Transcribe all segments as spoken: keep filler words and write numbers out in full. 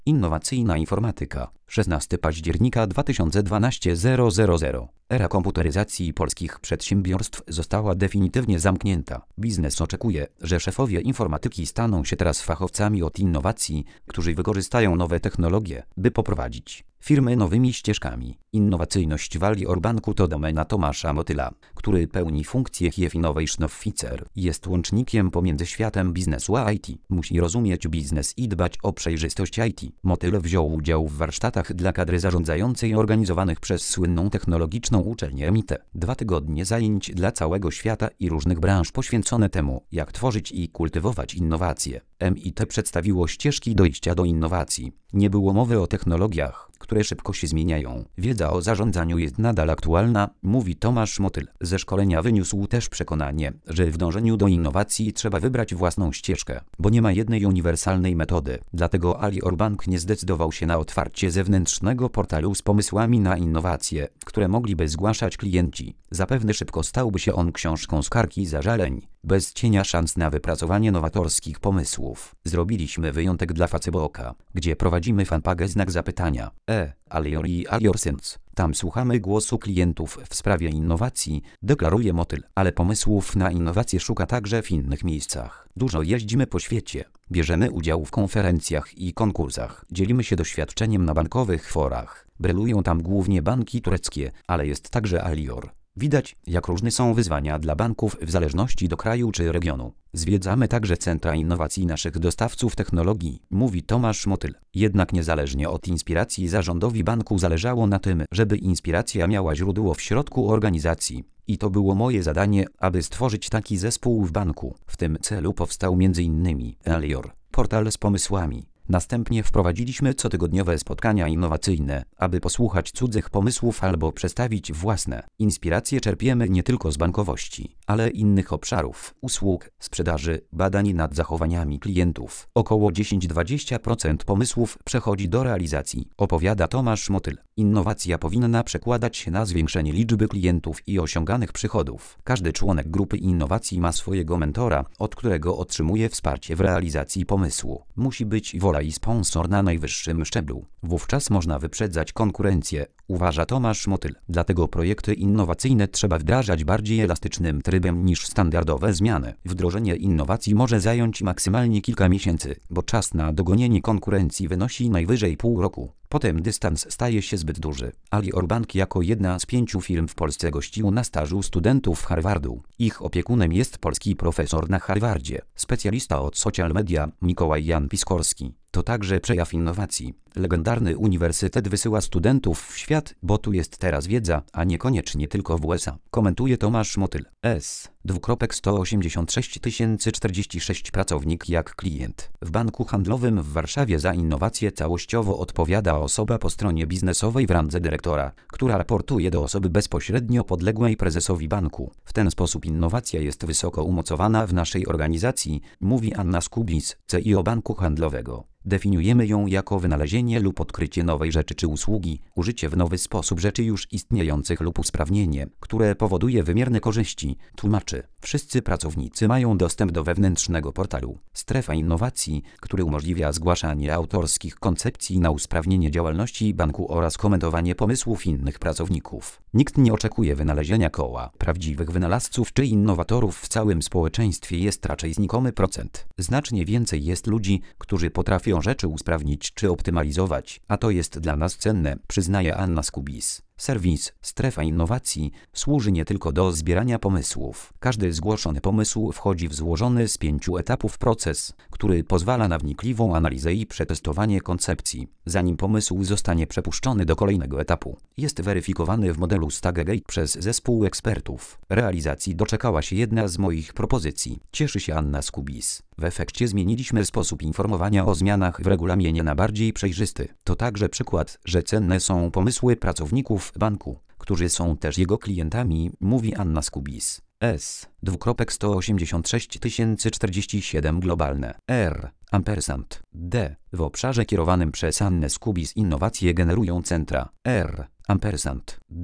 Innowacyjna informatyka. szesnastego października dwa tysiące dwunastego. Era komputeryzacji polskich przedsiębiorstw została definitywnie zamknięta. Biznes oczekuje, że szefowie informatyki staną się teraz fachowcami od innowacji, którzy wykorzystają nowe technologie, by poprowadzić firmy nowymi ścieżkami. Innowacyjność w Alior Banku to domena Tomasza Motyla, który pełni funkcję Chief Innovation Officer. Jest łącznikiem pomiędzy światem biznesu a I T. Musi rozumieć biznes i dbać o przejrzystość I T. Motyl wziął udział w warsztatach dla kadry zarządzającej organizowanych przez słynną technologiczną uczelnię M I T. Dwa tygodnie zajęć dla całego świata i różnych branż poświęcone temu, jak tworzyć i kultywować innowacje. M I T przedstawiło ścieżki dojścia do innowacji. Nie było mowy o technologiach, które szybko się zmieniają. Wiedza o zarządzaniu jest nadal aktualna, mówi Tomasz Motyl. Ze szkolenia wyniósł też przekonanie, że w dążeniu do innowacji trzeba wybrać własną ścieżkę, bo nie ma jednej uniwersalnej metody. Dlatego Alior Bank nie zdecydował się na otwarcie zewnętrznego portalu z pomysłami na innowacje, które mogliby zgłaszać klienci. Zapewne szybko stałby się on książką skarg i zażaleń, bez cienia szans na wypracowanie nowatorskich pomysłów. Zrobiliśmy wyjątek dla Facebooka, gdzie prowadzimy fanpage znak zapytania. E, Alior i Alior Sense. Tam słuchamy głosu klientów w sprawie innowacji, deklaruje Motyl, ale pomysłów na innowacje szuka także w innych miejscach. Dużo jeździmy po świecie, bierzemy udział w konferencjach i konkursach, dzielimy się doświadczeniem na bankowych forach. Brylują tam głównie banki tureckie, ale jest także Alior. Widać, jak różne są wyzwania dla banków w zależności do kraju czy regionu. Zwiedzamy także centra innowacji naszych dostawców technologii, mówi Tomasz Motyl. Jednak niezależnie od inspiracji zarządowi banku zależało na tym, żeby inspiracja miała źródło w środku organizacji. I to było moje zadanie, aby stworzyć taki zespół w banku. W tym celu powstał między innymi Alior, portal z pomysłami. Następnie wprowadziliśmy cotygodniowe spotkania innowacyjne, aby posłuchać cudzych pomysłów albo przedstawić własne. Inspiracje czerpiemy nie tylko z bankowości, ale innych obszarów, usług, sprzedaży, badań nad zachowaniami klientów. Około dziesięć do dwudziestu procent pomysłów przechodzi do realizacji, opowiada Tomasz Motyl. Innowacja powinna przekładać się na zwiększenie liczby klientów i osiąganych przychodów. Każdy członek grupy innowacji ma swojego mentora, od którego otrzymuje wsparcie w realizacji pomysłu. Musi być wola i sponsor na najwyższym szczeblu. Wówczas można wyprzedzać konkurencję, uważa Tomasz Motyl. Dlatego projekty innowacyjne trzeba wdrażać bardziej elastycznym trybem niż standardowe zmiany. Wdrożenie innowacji może zająć maksymalnie kilka miesięcy, bo czas na dogonienie konkurencji wynosi najwyżej pół roku. Potem dystans staje się zbyt duży. Alior Bank jako jedna z pięciu firm w Polsce gościł na stażu studentów Harvardu. Ich opiekunem jest polski profesor na Harvardzie, specjalista od social media Mikołaj Jan Piskorski. To także przejaw innowacji. Legendarny uniwersytet wysyła studentów w świat, bo tu jest teraz wiedza, a niekoniecznie tylko w U S A. Komentuje Tomasz Motyl. S. sto osiemdziesiąt sześć tysięcy czterdzieści sześć pracownik jak klient. W banku handlowym w Warszawie za innowacje całościowo odpowiada osoba po stronie biznesowej w randze dyrektora, która raportuje do osoby bezpośrednio podległej prezesowi banku. W ten sposób innowacja jest wysoko umocowana w naszej organizacji, mówi Anna Skubis, C E O banku handlowego. Definiujemy ją jako wynalezienie lub odkrycie nowej rzeczy czy usługi, użycie w nowy sposób rzeczy już istniejących lub usprawnienie, które powoduje wymierne korzyści, tłumaczy. Wszyscy pracownicy mają dostęp do wewnętrznego portalu Strefa Innowacji, który umożliwia zgłaszanie autorskich koncepcji na usprawnienie działalności banku oraz komentowanie pomysłów innych pracowników. Nikt nie oczekuje wynalezienia koła. Prawdziwych wynalazców czy innowatorów w całym społeczeństwie jest raczej znikomy procent. Znacznie więcej jest ludzi, którzy potrafią rzeczy usprawnić czy optymalizować, a to jest dla nas cenne, przyznaje Anna Skubis. Serwis Strefa Innowacji służy nie tylko do zbierania pomysłów. Każdy zgłoszony pomysł wchodzi w złożony z pięciu etapów proces, który pozwala na wnikliwą analizę i przetestowanie koncepcji, zanim pomysł zostanie przepuszczony do kolejnego etapu. Jest weryfikowany w modelu Stargate przez zespół ekspertów. Realizacji doczekała się jedna z moich propozycji. Cieszy się Anna Skubis. W efekcie zmieniliśmy sposób informowania o zmianach w regulaminie na bardziej przejrzysty. To także przykład, że cenne są pomysły pracowników banku, którzy są też jego klientami, mówi Anna Skubis. S. sto osiemdziesiąt sześć tysięcy czterdzieści siedem globalne. R. Ampersand. D. W obszarze kierowanym przez Annę Skubis innowacje generują centra. R. Ampersand. D.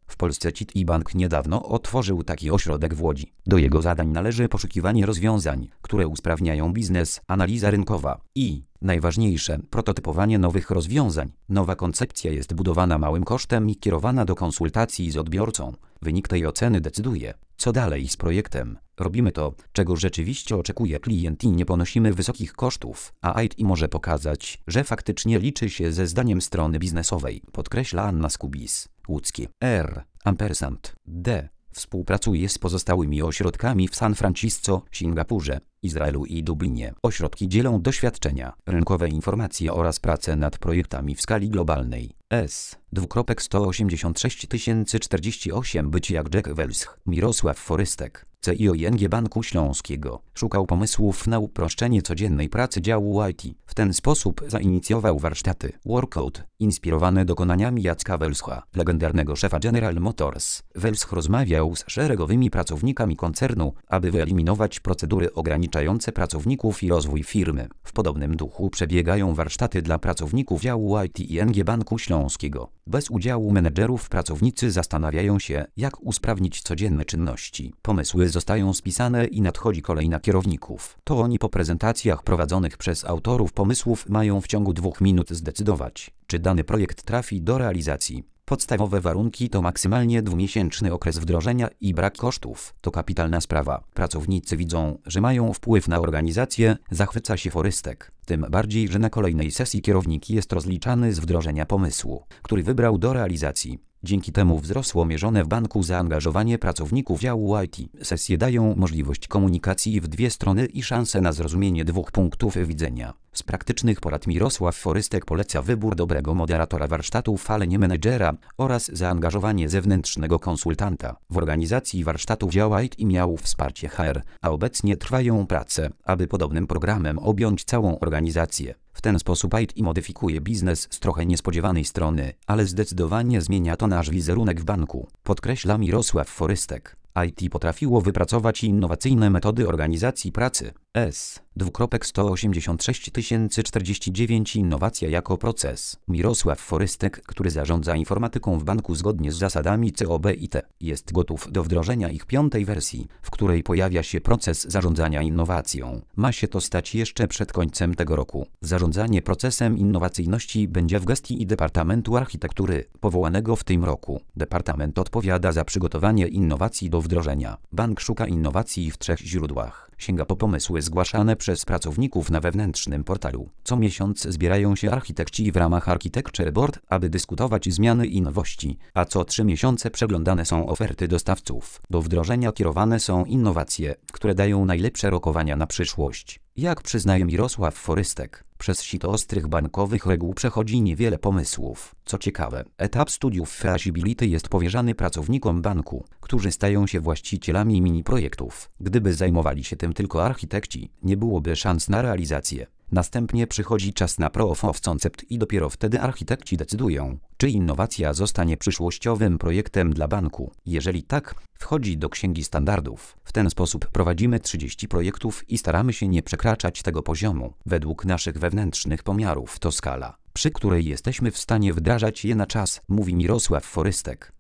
W Polsce Citibank niedawno otworzył taki ośrodek w Łodzi. Do jego zadań należy poszukiwanie rozwiązań, które usprawniają biznes, analiza rynkowa i, najważniejsze, prototypowanie nowych rozwiązań. Nowa koncepcja jest budowana małym kosztem i kierowana do konsultacji z odbiorcą. Wynik tej oceny decyduje, co dalej z projektem. Robimy to, czego rzeczywiście oczekuje klient i nie ponosimy wysokich kosztów, a I T może pokazać, że faktycznie liczy się ze zdaniem strony biznesowej, podkreśla Anna Skubis. Łódzkie R. Ampersand. D. Współpracuje z pozostałymi ośrodkami w San Francisco, Singapurze, Izraelu i Dublinie. Ośrodki dzielą doświadczenia, rynkowe informacje oraz pracę nad projektami w skali globalnej. S. sto osiemdziesiąt sześć tysięcy czterdzieści osiem Być jak Jack Welch. Mirosław Forystek, C I O I N G Banku Śląskiego, szukał pomysłów na uproszczenie codziennej pracy działu I T. W ten sposób zainicjował warsztaty Workout, inspirowane dokonaniami Jacka Welcha, legendarnego szefa General Motors. Welch rozmawiał z szeregowymi pracownikami koncernu, aby wyeliminować procedury ograniczające pracowników i rozwój firmy. W podobnym duchu przebiegają warsztaty dla pracowników działu I T I N G Banku Śląskiego. Bez udziału menedżerów pracownicy zastanawiają się, jak usprawnić codzienne czynności. Pomysły zostają spisane i nadchodzi kolej na kierowników. To oni po prezentacjach prowadzonych przez autorów pomysłów mają w ciągu dwóch minut zdecydować, czy dany projekt trafi do realizacji. Podstawowe warunki to maksymalnie dwumiesięczny okres wdrożenia i brak kosztów. To kapitalna sprawa. Pracownicy widzą, że mają wpływ na organizację, zachwyca się Forystek. Tym bardziej, że na kolejnej sesji kierownik jest rozliczany z wdrożenia pomysłu, który wybrał do realizacji. Dzięki temu wzrosło mierzone w banku zaangażowanie pracowników działu I T. Sesje dają możliwość komunikacji w dwie strony i szansę na zrozumienie dwóch punktów widzenia. Z praktycznych porad Mirosław Forystek poleca wybór dobrego moderatora warsztatów, ale nie menedżera, oraz zaangażowanie zewnętrznego konsultanta. W organizacji warsztatów działa I T i miał wsparcie H R, a obecnie trwają prace, aby podobnym programem objąć całą organizację. W ten sposób I T modyfikuje biznes z trochę niespodziewanej strony, ale zdecydowanie zmienia to nasz wizerunek w banku, podkreśla Mirosław Forystek. I T potrafiło wypracować innowacyjne metody organizacji pracy. S. sto osiemdziesiąt sześć tysięcy czterdzieści dziewięć Innowacja jako proces. Mirosław Forystek, który zarządza informatyką w banku zgodnie z zasadami C O B I T, jest gotów do wdrożenia ich piątej wersji, w której pojawia się proces zarządzania innowacją. Ma się to stać jeszcze przed końcem tego roku. Zarządzanie procesem innowacyjności będzie w gestii Departamentu Architektury, powołanego w tym roku. Departament odpowiada za przygotowanie innowacji do wdrożenia. Bank szuka innowacji w trzech źródłach. Sięga po pomysły zgłaszane przez pracowników na wewnętrznym portalu. Co miesiąc zbierają się architekci w ramach Architecture Board, aby dyskutować zmiany i nowości, a co trzy miesiące przeglądane są oferty dostawców. Do wdrożenia kierowane są innowacje, które dają najlepsze rokowania na przyszłość. Jak przyznaje Mirosław Forystek, przez sito ostrych bankowych reguł przechodzi niewiele pomysłów. Co ciekawe, etap studiów feasibility jest powierzany pracownikom banku, którzy stają się właścicielami mini projektów. Gdyby zajmowali się tym tylko architekci, nie byłoby szans na realizację. Następnie przychodzi czas na proof of concept i dopiero wtedy architekci decydują, czy innowacja zostanie przyszłościowym projektem dla banku. Jeżeli tak, wchodzi do księgi standardów. W ten sposób prowadzimy trzydzieści projektów i staramy się nie przekraczać tego poziomu. Według naszych wewnętrznych pomiarów to skala, przy której jesteśmy w stanie wdrażać je na czas, mówi Mirosław Forystek.